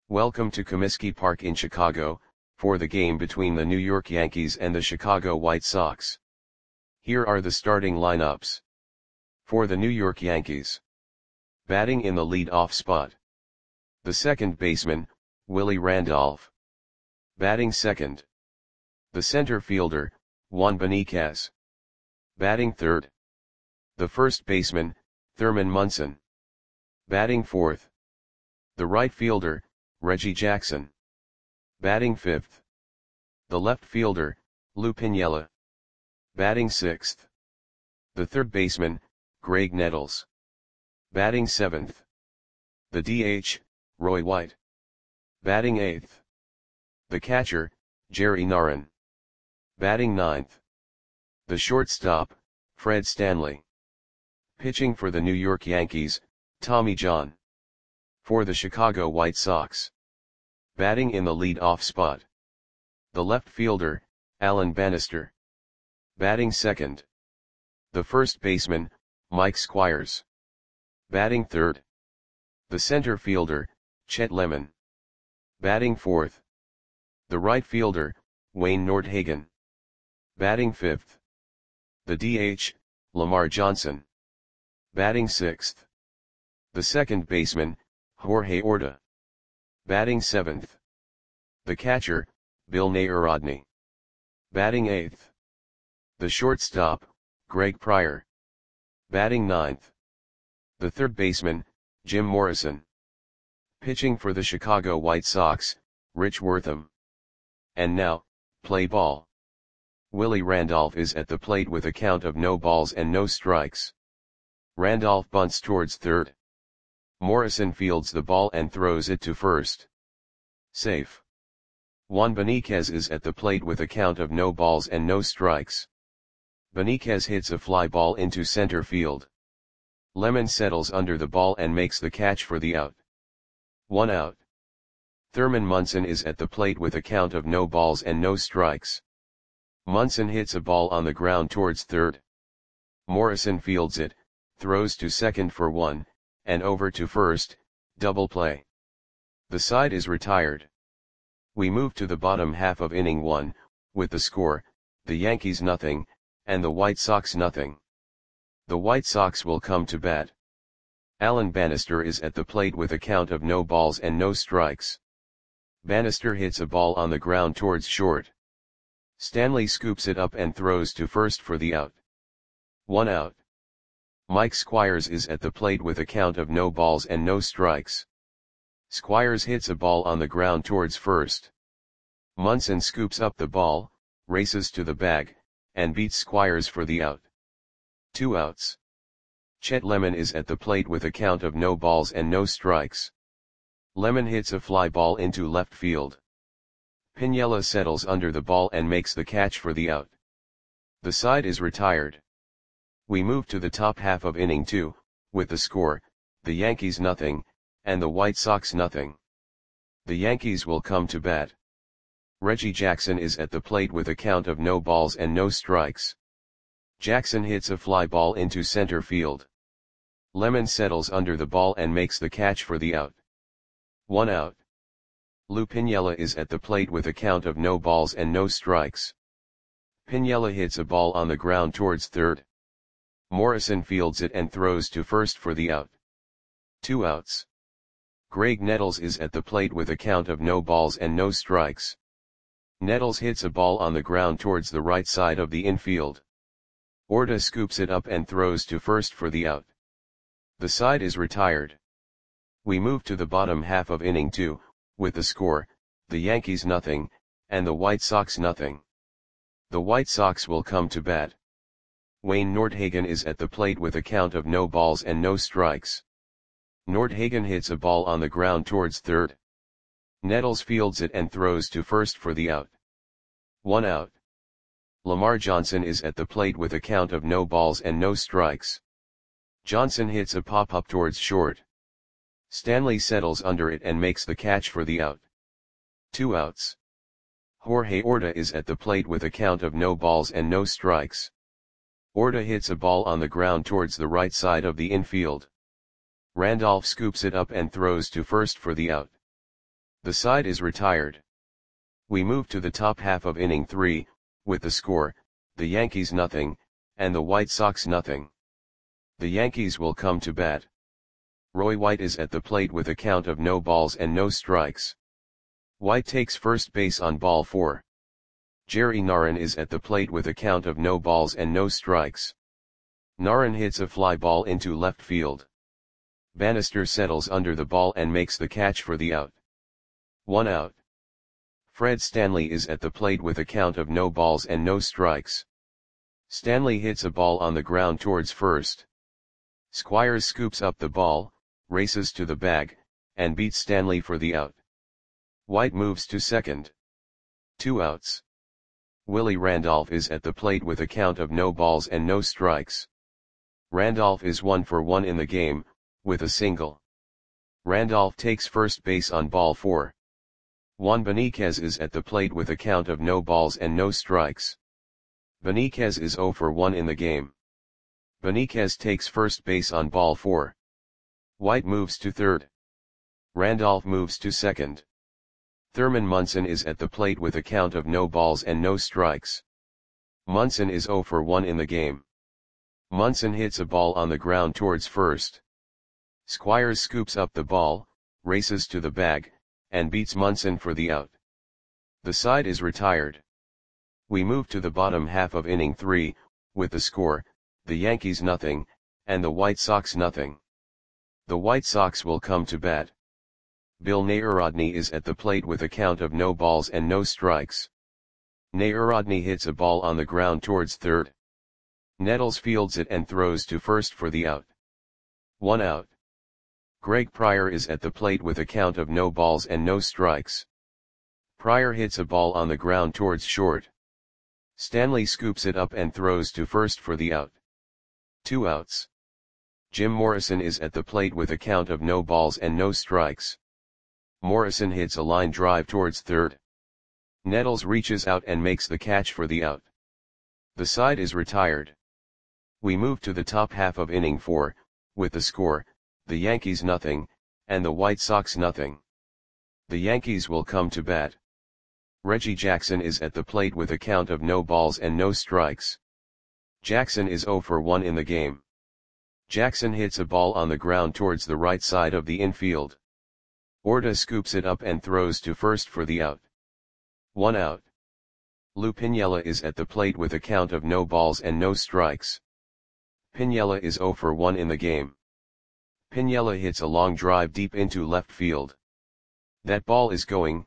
Welcome to Comiskey Park in Chicago, for the game between the New York Yankees and the Chicago White Sox. Here are the starting lineups. For the New York Yankees. Batting in the lead-off spot. The second baseman, Willie Randolph. Batting second. The center fielder, Juan Beniquez. Batting third. The first baseman, Thurman Munson. Batting fourth. The right fielder, Reggie Jackson. Batting fifth. The left fielder, Lou Piniella. Batting sixth. The third baseman, Graig Nettles. Batting seventh. The DH, Roy White. Batting eighth. The catcher, Jerry Narron. Batting ninth. The shortstop, Fred Stanley. Pitching for the New York Yankees, Tommy John. For the Chicago White Sox. Batting in the lead-off spot. The left fielder, Alan Bannister. Batting second. The first baseman, Mike Squires. Batting third. The center fielder, Chet Lemon. Batting fourth. The right fielder, Wayne Nordhagen. Batting fifth. The DH, Lamar Johnson. Batting sixth. The second baseman, Jorge Orta. Batting seventh. The catcher, Bill Narodny. Batting eighth. The shortstop, Greg Pryor. Batting ninth. The third baseman, Jim Morrison. Pitching for the Chicago White Sox, Rich Wortham. And now, play ball. Willie Randolph is at the plate with a count of no balls and no strikes. Randolph bunts towards third. Morrison fields the ball and throws it to first. Safe. Juan Beniquez is at the plate with a count of no balls and no strikes. Beniquez hits a fly ball into center field. Lemon settles under the ball and makes the catch for the out. 1 out. Thurman Munson is at the plate with a count of no balls and no strikes. Munson hits a ball on the ground towards third. Morrison fields it, throws to second for 1, and over to first, double play. The side is retired. We move to the bottom half of inning 1, with the score, the Yankees nothing, and the White Sox nothing. The White Sox will come to bat. Alan Bannister is at the plate with a count of no balls and no strikes. Bannister hits a ball on the ground towards short. Stanley scoops it up and throws to first for the out. 1 out. Mike Squires is at the plate with a count of no balls and no strikes. Squires hits a ball on the ground towards first. Munson scoops up the ball, races to the bag, and beats Squires for the out. 2 outs. Chet Lemon is at the plate with a count of no balls and no strikes. Lemon hits a fly ball into left field. Piniella settles under the ball and makes the catch for the out. The side is retired. We move to the top half of inning 2, with the score, the Yankees nothing, and the White Sox nothing. The Yankees will come to bat. Reggie Jackson is at the plate with a count of no balls and no strikes. Jackson hits a fly ball into center field. Lemon settles under the ball and makes the catch for the out. 1 out. Lou Piniella is at the plate with a count of no balls and no strikes. Piniella hits a ball on the ground towards third. Morrison fields it and throws to first for the out. 2 outs. Graig Nettles is at the plate with a count of no balls and no strikes. Nettles hits a ball on the ground towards the right side of the infield. Orta scoops it up and throws to first for the out. The side is retired. We move to the bottom half of inning 2, with the score, the Yankees nothing, and the White Sox nothing. The White Sox will come to bat. Wayne Nordhagen is at the plate with a count of no balls and no strikes. Nordhagen hits a ball on the ground towards third. Nettles fields it and throws to first for the out. 1 out. Lamar Johnson is at the plate with a count of no balls and no strikes. Johnson hits a pop-up towards short. Stanley settles under it and makes the catch for the out. 2 outs. Jorge Orta is at the plate with a count of no balls and no strikes. Orta hits a ball on the ground towards the right side of the infield. Randolph scoops it up and throws to first for the out. The side is retired. We move to the top half of inning 3, with the score, the Yankees nothing, and the White Sox nothing. The Yankees will come to bat. Roy White is at the plate with a count of no balls and no strikes. White takes first base on ball 4. Jerry Narron is at the plate with a count of no balls and no strikes. Narron hits a fly ball into left field. Bannister settles under the ball and makes the catch for the out. 1 out. Fred Stanley is at the plate with a count of no balls and no strikes. Stanley hits a ball on the ground towards first. Squires scoops up the ball, races to the bag, and beats Stanley for the out. White moves to second. 2 outs. Willie Randolph is at the plate with a count of no balls and no strikes. Randolph is 1 for 1 in the game, with a single. Randolph takes first base on ball 4. Juan Beniquez is at the plate with a count of no balls and no strikes. Beniquez is 0 for 1 in the game. Beniquez takes first base on ball 4. White moves to third. Randolph moves to second. Thurman Munson is at the plate with a count of no balls and no strikes. Munson is 0 for 1 in the game. Munson hits a ball on the ground towards first. Squires scoops up the ball, races to the bag, and beats Munson for the out. The side is retired. We move to the bottom half of inning 3, with the score, the Yankees nothing, and the White Sox nothing. The White Sox will come to bat. Bill Narodny is at the plate with a count of no balls and no strikes. Narodny hits a ball on the ground towards third. Nettles fields it and throws to first for the out. 1 out. Greg Pryor is at the plate with a count of no balls and no strikes. Pryor hits a ball on the ground towards short. Stanley scoops it up and throws to first for the out. 2 outs. Jim Morrison is at the plate with a count of no balls and no strikes. Morrison hits a line drive towards third. Nettles reaches out and makes the catch for the out. The side is retired. We move to the top half of inning 4, with the score, the Yankees nothing, and the White Sox nothing. The Yankees will come to bat. Reggie Jackson is at the plate with a count of no balls and no strikes. Jackson is 0 for 1 in the game. Jackson hits a ball on the ground towards the right side of the infield. Orta scoops it up and throws to first for the out. 1 out. Lou Piniella is at the plate with a count of no balls and no strikes. Piniella is 0 for 1 in the game. Piniella hits a long drive deep into left field. That ball is gone.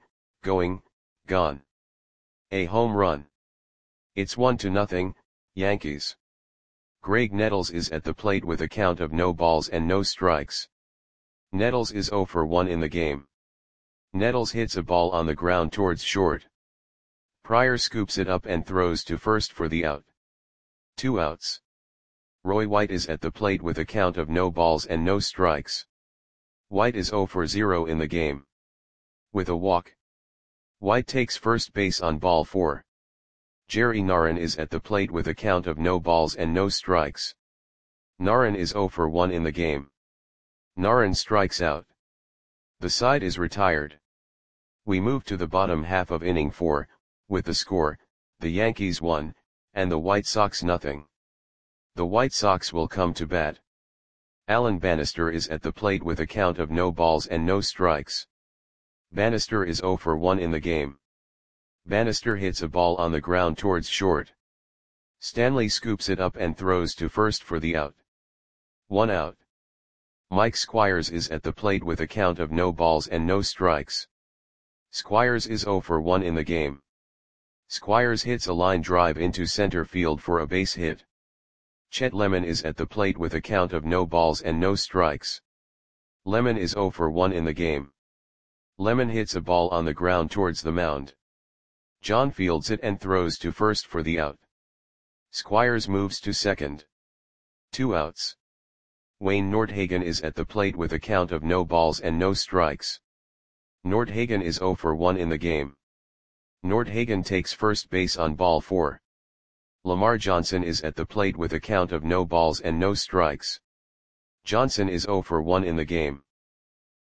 A home run. It's 1-0, Yankees. Greg Nettles is at the plate with a count of no balls and no strikes. Nettles is 0 for 1 in the game. Nettles hits a ball on the ground towards short. Pryor scoops it up and throws to first for the out. 2 outs. Roy White is at the plate with a count of no balls and no strikes. White is 0 for 0 in the game. With a walk. White takes first base on ball 4. Jerry Narron is at the plate with a count of no balls and no strikes. Narron is 0 for 1 in the game. Narron strikes out. The side is retired. We move to the bottom half of inning 4, with the score, the Yankees 1, and the White Sox nothing. The White Sox will come to bat. Alan Bannister is at the plate with a count of no balls and no strikes. Bannister is 0 for 1 in the game. Bannister hits a ball on the ground towards short. Stanley scoops it up and throws to first for the out. 1 out. Mike Squires is at the plate with a count of no balls and no strikes. Squires is 0 for 1 in the game. Squires hits a line drive into center field for a base hit. Chet Lemon is at the plate with a count of no balls and no strikes. Lemon is 0 for 1 in the game. Lemon hits a ball on the ground towards the mound. John fields it and throws to first for the out. Squires moves to second. 2 outs. Wayne Nordhagen is at the plate with a count of no balls and no strikes. Nordhagen is 0 for 1 in the game. Nordhagen takes first base on ball 4. Lamar Johnson is at the plate with a count of no balls and no strikes. Johnson is 0 for 1 in the game.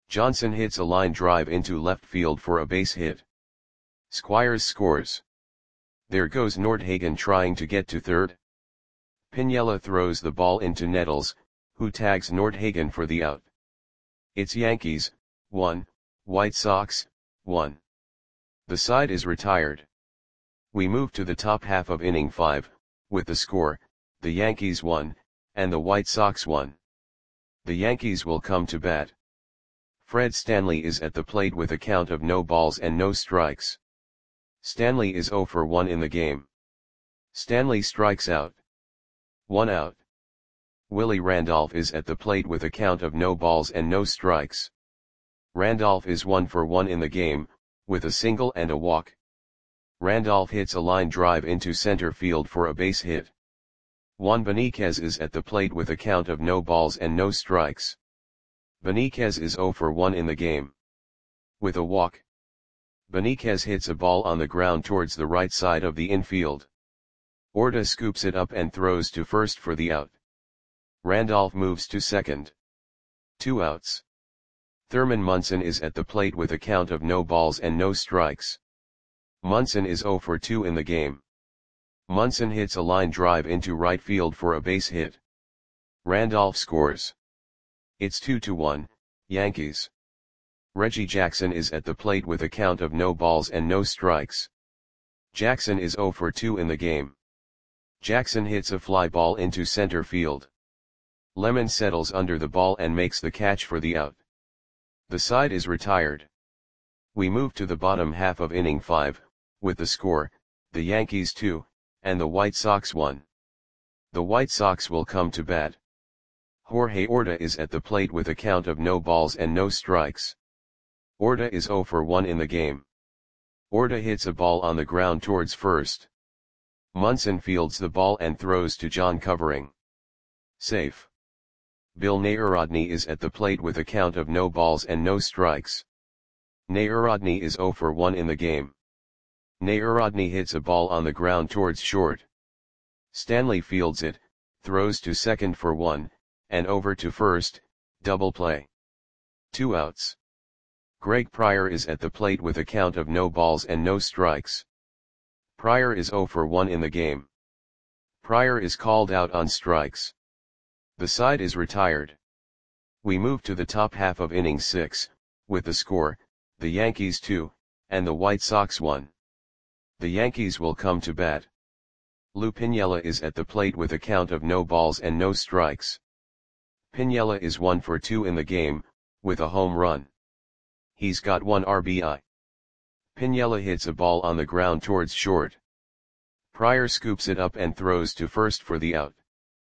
Johnson hits a line drive into left field for a base hit. Squires scores. There goes Nordhagen trying to get to third. Piniella throws the ball into Nettles, who tags Nordhagen for the out. It's Yankees, 1, White Sox, 1. The side is retired. We move to the top half of inning 5, with the score, the Yankees 1, and the White Sox 1. The Yankees will come to bat. Fred Stanley is at the plate with a count of no balls and no strikes. Stanley is 0 for 1 in the game. Stanley strikes out. 1 out. Willie Randolph is at the plate with a count of no balls and no strikes. Randolph is 1 for 1 in the game, with a single and a walk. Randolph hits a line drive into center field for a base hit. Juan Beniquez is at the plate with a count of no balls and no strikes. Beniquez is 0 for 1 in the game. With a walk. Beniquez hits a ball on the ground towards the right side of the infield. Orta scoops it up and throws to first for the out. Randolph moves to second. 2 outs. Thurman Munson is at the plate with a count of no balls and no strikes. Munson is 0 for 2 in the game. Munson hits a line drive into right field for a base hit. Randolph scores. It's 2-1, Yankees. Reggie Jackson is at the plate with a count of no balls and no strikes. Jackson is 0 for 2 in the game. Jackson hits a fly ball into center field. Lemon settles under the ball and makes the catch for the out. The side is retired. We move to the bottom half of inning 5, with the score, the Yankees 2, and the White Sox 1. The White Sox will come to bat. Jorge Orta is at the plate with a count of no balls and no strikes. Orta is 0 for 1 in the game. Orta hits a ball on the ground towards first. Munson fields the ball and throws to John Covering. Safe. Bill Nayarodny is at the plate with a count of no balls and no strikes. Nayarodny is 0 for 1 in the game. Nayarodny hits a ball on the ground towards short. Stanley fields it, throws to second for 1, and over to first, double play. 2 outs. Greg Pryor is at the plate with a count of no balls and no strikes. Pryor is 0 for 1 in the game. Pryor is called out on strikes. The side is retired. We move to the top half of inning 6, with the score, the Yankees 2, and the White Sox 1. The Yankees will come to bat. Lou Piniella is at the plate with a count of no balls and no strikes. Piniella is 1 for 2 in the game, with a home run. He's got 1 RBI. Piniella hits a ball on the ground towards short. Pryor scoops it up and throws to first for the out.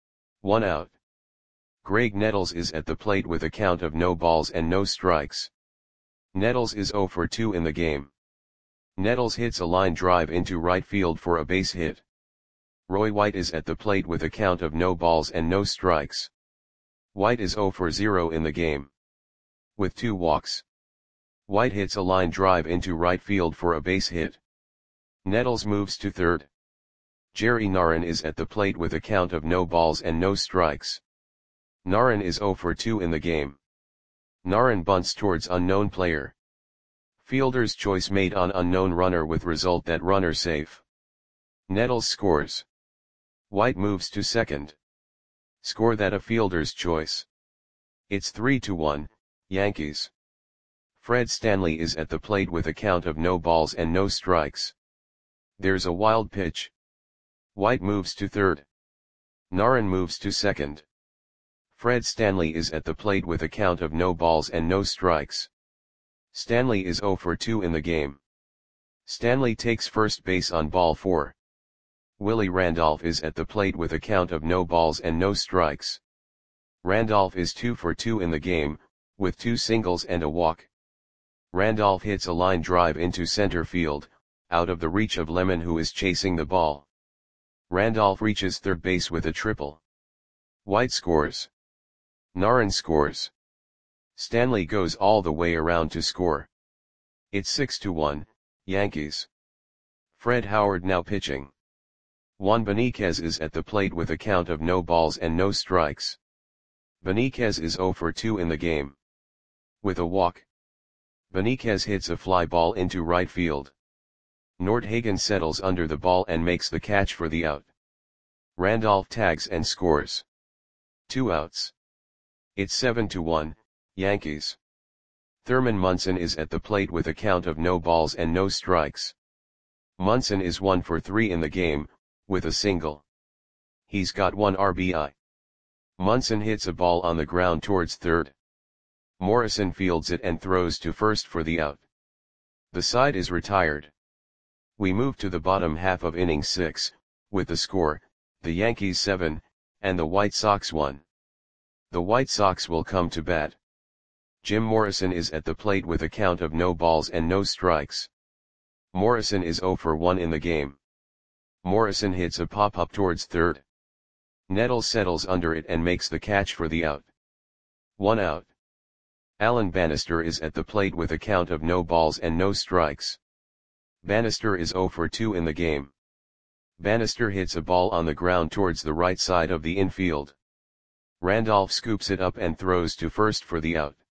1 out. Greg Nettles is at the plate with a count of no balls and no strikes. Nettles is 0 for 2 in the game. Nettles hits a line drive into right field for a base hit. Roy White is at the plate with a count of no balls and no strikes. White is 0 for 0 in the game. With 2 walks. White hits a line drive into right field for a base hit. Nettles moves to third. Jerry Narron is at the plate with a count of no balls and no strikes. Narron is 0 for 2 in the game. Narron bunts towards unknown player. Fielder's choice made on unknown runner with result that runner safe. Nettles scores. White moves to second. Score that a fielder's choice. It's 3-1, Yankees. Fred Stanley is at the plate with a count of no balls and no strikes. There's a wild pitch. White moves to third. Narron moves to second. Fred Stanley is at the plate with a count of no balls and no strikes. Stanley is 0 for 2 in the game. Stanley takes first base on ball 4. Willie Randolph is at the plate with a count of no balls and no strikes. Randolph is 2 for 2 in the game, with 2 singles and a walk. Randolph hits a line drive into center field, out of the reach of Lemon, who is chasing the ball. Randolph reaches third base with a triple. White scores. Narron scores. Stanley goes all the way around to score. It's 6-1, Yankees. Fred Howard now pitching. Juan Beniquez is at the plate with a count of no balls and no strikes. Beniquez is 0 for 2 in the game. With a walk, Benitez hits a fly ball into right field. Nordhagen settles under the ball and makes the catch for the out. Randolph tags and scores. 2 outs. It's 7-1, Yankees. Thurman Munson is at the plate with a count of no balls and no strikes. Munson is 1 for 3 in the game, with a single. He's got 1 RBI. Munson hits a ball on the ground towards third. Morrison fields it and throws to first for the out. The side is retired. We move to the bottom half of inning 6, with the score, the Yankees 7, and the White Sox 1. The White Sox will come to bat. Jim Morrison is at the plate with a count of no balls and no strikes. Morrison is 0 for 1 in the game. Morrison hits a pop-up towards third. Nettles settles under it and makes the catch for the out. 1 out. Alan Bannister is at the plate with a count of no balls and no strikes. Bannister is 0 for 2 in the game. Bannister hits a ball on the ground towards the right side of the infield. Randolph scoops it up and throws to first for the out.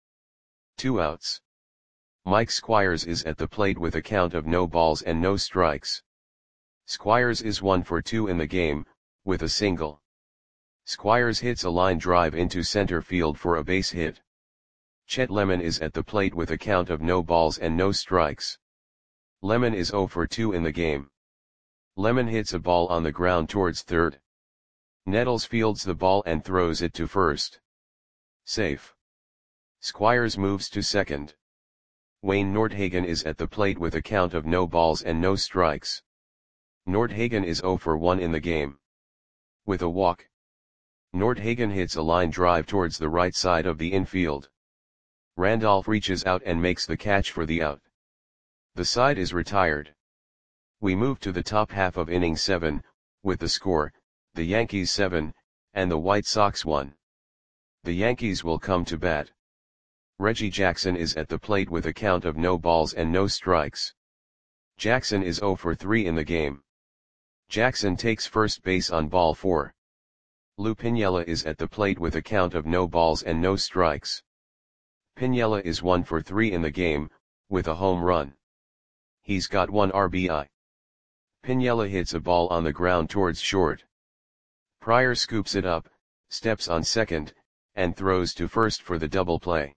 2 outs. Mike Squires is at the plate with a count of no balls and no strikes. Squires is 1 for 2 in the game, with a single. Squires hits a line drive into center field for a base hit. Chet Lemon is at the plate with a count of no balls and no strikes. Lemon is 0 for 2 in the game. Lemon hits a ball on the ground towards third. Nettles fields the ball and throws it to first. Safe. Squires moves to second. Wayne Nordhagen is at the plate with a count of no balls and no strikes. Nordhagen is 0 for 1 in the game. With a walk, Nordhagen hits a line drive towards the right side of the infield. Randolph reaches out and makes the catch for the out. The side is retired. We move to the top half of inning 7, with the score, the Yankees 7, and the White Sox 1. The Yankees will come to bat. Reggie Jackson is at the plate with a count of no balls and no strikes. Jackson is 0 for 3 in the game. Jackson takes first base on ball 4. Lou Piniella is at the plate with a count of no balls and no strikes. Piniella is 1 for 3 in the game, with a home run. He's got 1 RBI. Piniella hits a ball on the ground towards short. Pryor scoops it up, steps on second, and throws to first for the double play.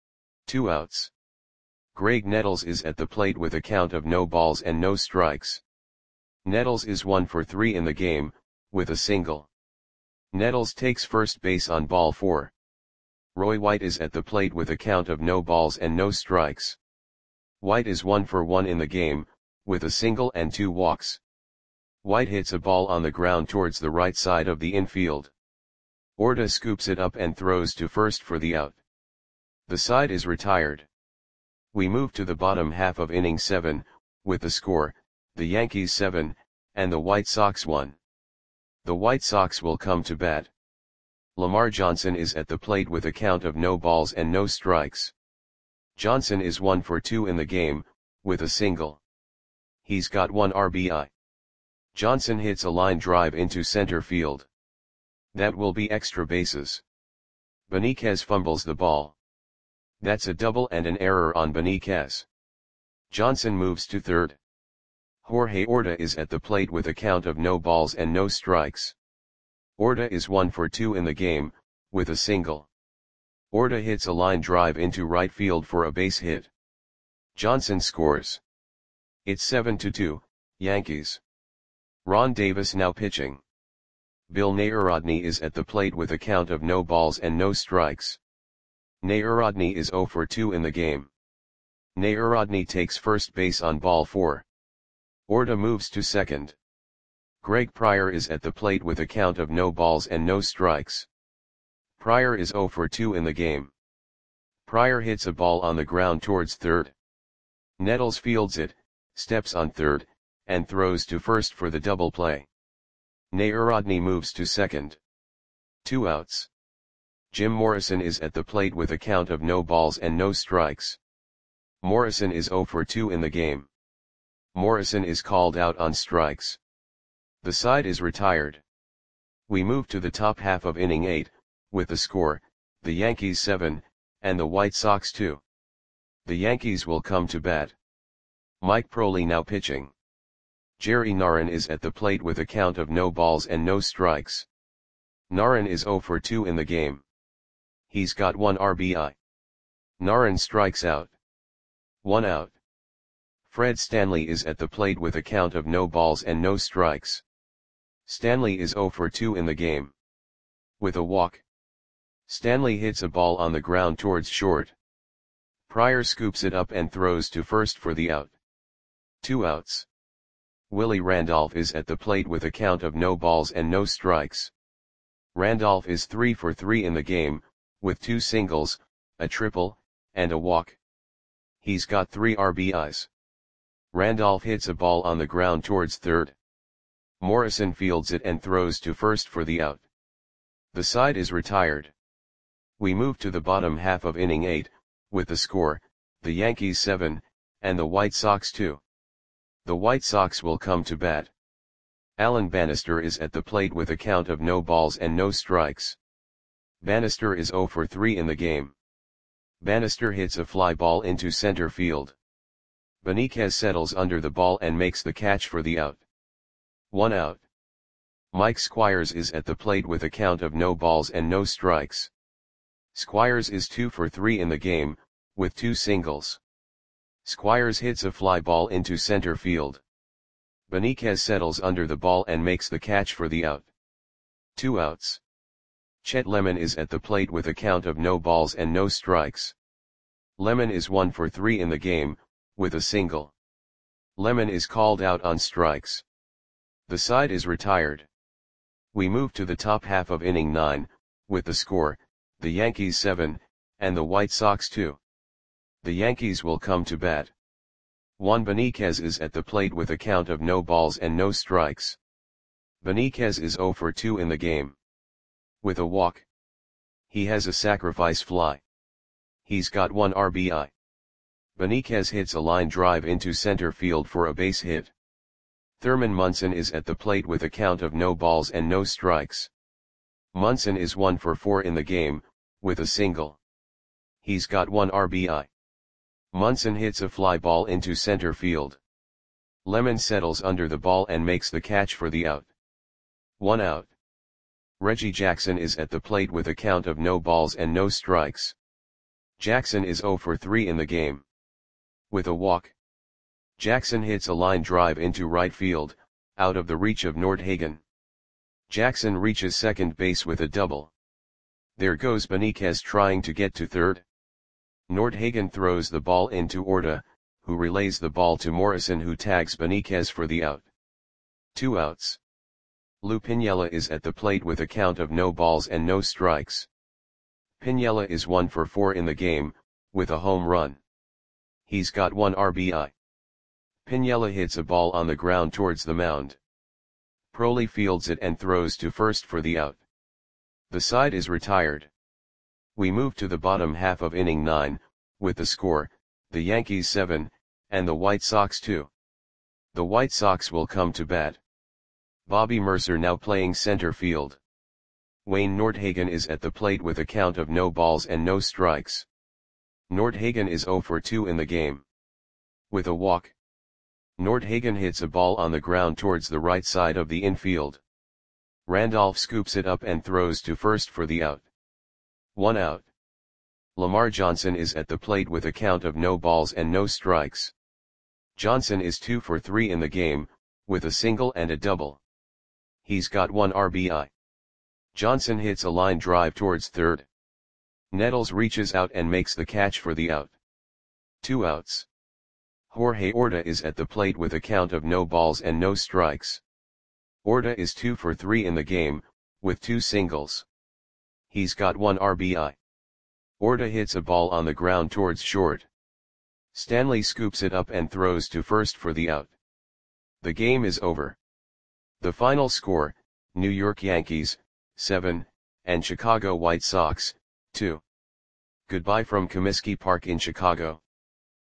2 outs. Greg Nettles is at the plate with a count of no balls and no strikes. Nettles is 1 for 3 in the game, with a single. Nettles takes first base on ball 4. Roy White is at the plate with a count of no balls and no strikes. White is 1 for 1 in the game, with a single and 2 walks. White hits a ball on the ground towards the right side of the infield. Orta scoops it up and throws to first for the out. The side is retired. We move to the bottom half of inning 7, with the score, the Yankees 7, and the White Sox 1. The White Sox will come to bat. Lamar Johnson is at the plate with a count of no balls and no strikes. Johnson is 1 for 2 in the game, with a single. He's got 1 RBI. Johnson hits a line drive into center field. That will be extra bases. Benitez fumbles the ball. That's a double and an error on Benitez. Johnson moves to third. Jorge Orta is at the plate with a count of no balls and no strikes. Orta is 1 for 2 in the game, with a single. Orta hits a line drive into right field for a base hit. Johnson scores. It's 7-2, Yankees. Ron Davis now pitching. Bill Narodny is at the plate with a count of no balls and no strikes. Narodny is 0 for 2 in the game. Narodny takes first base on ball 4. Orta moves to second. Greg Pryor is at the plate with a count of no balls and no strikes. Pryor is 0 for 2 in the game. Pryor hits a ball on the ground towards third. Nettles fields it, steps on third, and throws to first for the double play. Narodny moves to second. 2 outs. Jim Morrison is at the plate with a count of no balls and no strikes. Morrison is 0 for 2 in the game. Morrison is called out on strikes. The side is retired. We move to the top half of inning 8, with the score, the Yankees 7, and the White Sox 2. The Yankees will come to bat. Mike Proley now pitching. Jerry Narron is at the plate with a count of no balls and no strikes. Narron is 0 for 2 in the game. He's got 1 RBI. Narron strikes out. 1 out. Fred Stanley is at the plate with a count of no balls and no strikes. Stanley is 0 for 2 in the game. With a walk. Stanley hits a ball on the ground towards short. Pryor scoops it up and throws to first for the out. 2 outs. Willie Randolph is at the plate with a count of no balls and no strikes. Randolph is 3 for 3 in the game, with 2 singles, a triple, and a walk. He's got 3 RBIs. Randolph hits a ball on the ground towards third. Morrison fields it and throws to first for the out. The side is retired. We move to the bottom half of inning 8, with the score, the Yankees 7, and the White Sox 2. The White Sox will come to bat. Alan Bannister is at the plate with a count of no balls and no strikes. Bannister is 0 for 3 in the game. Bannister hits a fly ball into center field. Benitez settles under the ball and makes the catch for the out. 1 out. Mike Squires is at the plate with a count of no balls and no strikes. Squires is 2 for 3 in the game, with 2 singles. Squires hits a fly ball into center field. Benitez settles under the ball and makes the catch for the out. 2 outs. Chet Lemon is at the plate with a count of no balls and no strikes. Lemon is 1 for 3 in the game, with a single. Lemon is called out on strikes. The side is retired. We move to the top half of inning 9, with the score, the Yankees 7, and the White Sox 2. The Yankees will come to bat. Juan Benitez is at the plate with a count of no balls and no strikes. Benitez is 0 for 2 in the game. With a walk. He has a sacrifice fly. He's got 1 RBI. Benitez hits a line drive into center field for a base hit. Thurman Munson is at the plate with a count of no balls and no strikes. Munson is 1 for 4 in the game, with a single. He's got 1 RBI. Munson hits a fly ball into center field. Lemon settles under the ball and makes the catch for the out. 1 out. Reggie Jackson is at the plate with a count of no balls and no strikes. Jackson is 0 for 3 in the game. With a walk. Jackson hits a line drive into right field, out of the reach of Nordhagen. Jackson reaches second base with a double. There goes Benitez trying to get to third. Nordhagen throws the ball into Orta, who relays the ball to Morrison, who tags Benitez for the out. 2 outs. Lou Piniella is at the plate with a count of no balls and no strikes. Piniella is 1 for 4 in the game, with a home run. He's got 1 RBI. Piniella hits a ball on the ground towards the mound. Proley fields it and throws to first for the out. The side is retired. We move to the bottom half of inning 9, with the score, the Yankees 7, and the White Sox 2. The White Sox will come to bat. Bobby Mercer now playing center field. Wayne Nordhagen is at the plate with a count of no balls and no strikes. Nordhagen is 0 for 2 in the game. With a walk. Nordhagen hits a ball on the ground towards the right side of the infield. Randolph scoops it up and throws to first for the out. 1 out. Lamar Johnson is at the plate with a count of no balls and no strikes. Johnson is 2 for 3 in the game, with a single and a double. He's got 1 RBI. Johnson hits a line drive towards third. Nettles reaches out and makes the catch for the out. 2 outs. Jorge Orta is at the plate with a count of no balls and no strikes. Orta is 2 for 3 in the game, with 2 singles. He's got 1 RBI. Orta hits a ball on the ground towards short. Stanley scoops it up and throws to first for the out. The game is over. The final score, New York Yankees, 7, and Chicago White Sox, 2. Goodbye from Comiskey Park in Chicago.